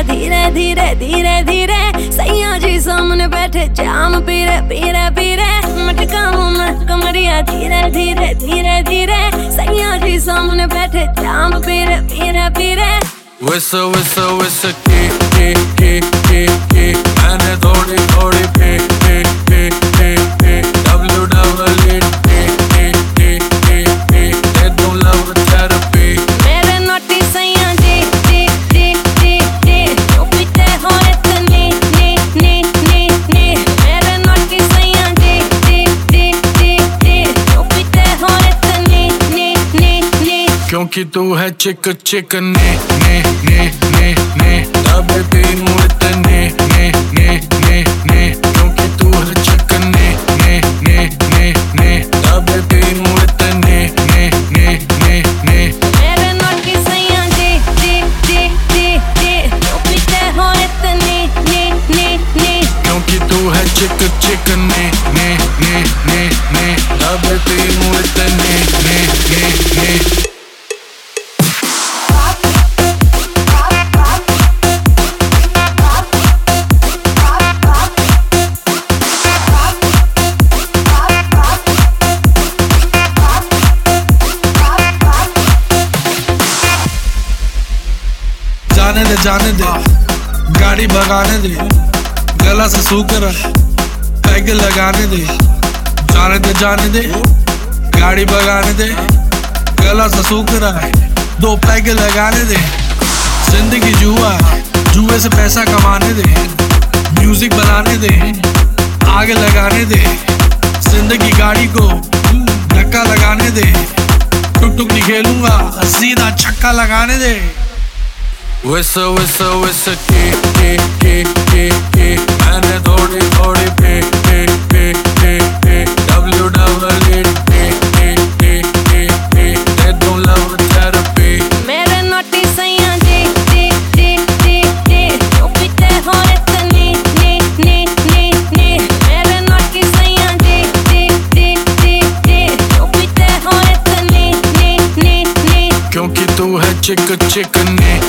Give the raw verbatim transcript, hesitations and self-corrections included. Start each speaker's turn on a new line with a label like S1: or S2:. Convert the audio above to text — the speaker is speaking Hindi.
S1: धीरे धीरे धीरे धीरे सैया जी सामने बैठे जाम पीरे पीरे पीरे मटका में कमरिया धीरे धीरे धीरे धीरे सैया जी सामने बैठे जाम पीरे पीरे पीरे
S2: Whistle whistle whistle की की की की की मैंने थोड़ी थोड़ी पी पी पी पी पी W double E T T T T T they don't love therapy
S1: मेरे नोटी सैया जी जी जी जी जी क्यों पीते हो इतनी नी नी नी नी मेरे नोटी सैया जी जी जी जी जी क्यों पीते हो इतनी नी नी नी
S2: क्योंकि तू है चिक चिक ने ने ने ने ने दबे पीनू इतने ने ने ने ने क्योंकि तू है चिक ने ने ने ने ने दबे पीनू इतने ने ने ने ने
S1: मेरे नोटी सैया जी जी जी जी जी क्यों पीते हो इतनी नी नी नी
S2: क्योंकि तू है चिक चिक ने ने ने ने ने दबे पीनू इतने ने ने ने
S3: जाने दे जाने दे गाड़ी भगाने दे गला से सूख रहा पैग लगाने दे जाने दे जाने दे गाड़ी भगाने दे गला से सूख रहा है दो पैग लगाने दे जिंदगी जुआ है जुए से पैसा कमाने दे म्यूजिक बनाने दे आग लगाने दे जिंदगी गाड़ी को धक्का लगाने दे टुक टुक नहीं खेलूंगा सीधा छक्का लगाने दे
S2: Whistle whistle whistle की की की की की मैंने थोड़ी थोड़ी पी पी पी पी पी W double E T T T T T they don't love therapy
S1: मेरे नोटी सैया जी जी जी जी जी क्यों पीते हो इतनी नी नी नी नी मेरे नोटी सैया जी जी जी जी जी क्यों पीते हो इतनी नी नी नी
S2: क्योंकि तू है चिक चिक ने